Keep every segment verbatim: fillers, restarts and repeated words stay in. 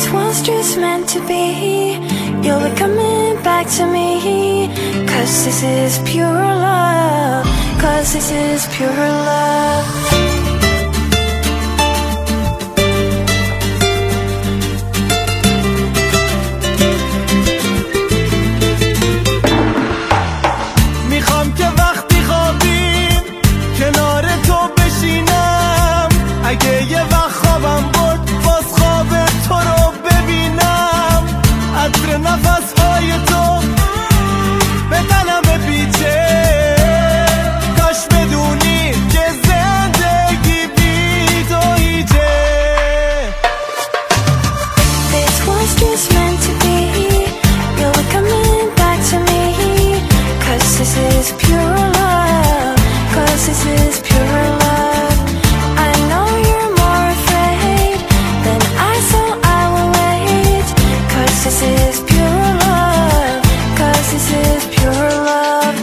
This was just meant to be. You'll be coming back to me. Cause this is pure love. Cause this is pure love. میخوام که وقتی خوابیم کنار تو بشینم، اگه یه وقت خوابم برد باز خواب تو رو ببینم، عطر نفسهای تو به تنم بپیچه، کاش بدونی که زندگی بی تو هیچه. This was just meant to be. You'll be coming back to me. Cause this is pure love. Cause this is pure love. I know you're more afraid than I, so I will wait. Cause this is pure love. Cause this is pure love.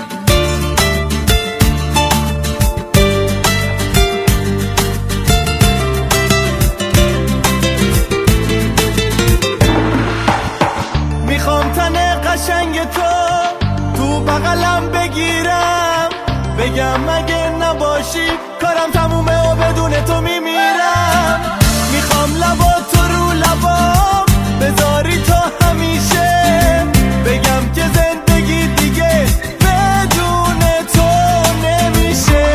میخوام تن قشنگ تو تو بغلم بگیرم، بگم اگه نباشی کارم تمومه و بدون تو میمیرم. میخوام لبا تو رو لبام بذاری تا همیشه، بگم که زندگی دیگه بدون تو نمیشه.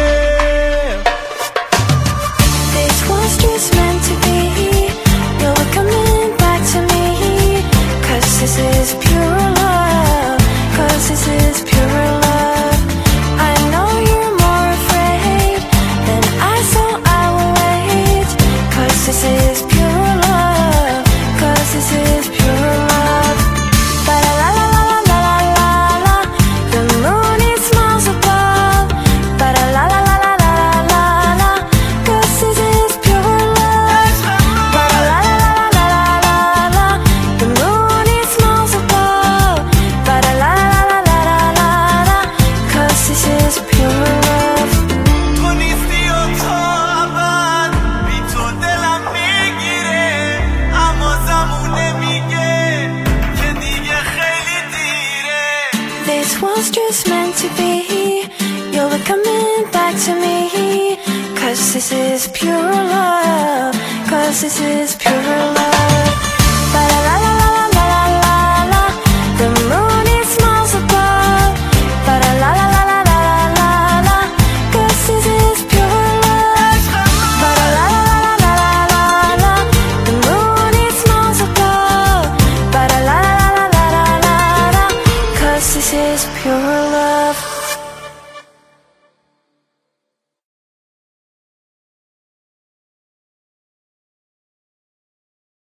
This was just meant to be. You'll be coming back to me. Cause this is pure love. Cause this is pure love. I know you're more afraid than I, so I will wait. Cause this is pure love. Cause this is pure love. Ba la la la la la la la la. The moon it smiles above. Ba la la la la la la la la. Cause this is pure love. Ba la la la la la la la. The moon it smiles above. Ba la la la la la la la. Cause this is pure love. تو نیستی و تو ابد بی تو دلم میگیره، اما زمونه میگه که دیگه خیلی دیره. This was just meant to be. You'll be coming back to me. Cause this is pure love. Cause this is pure love. Ba la la la la la la la la. The moon it smiles above. Ba la la la la la la la la. Cause this is pure love. Ba la la la la la la la. The moon it smiles above. Ba la la la la la la la. Cause this is pure love.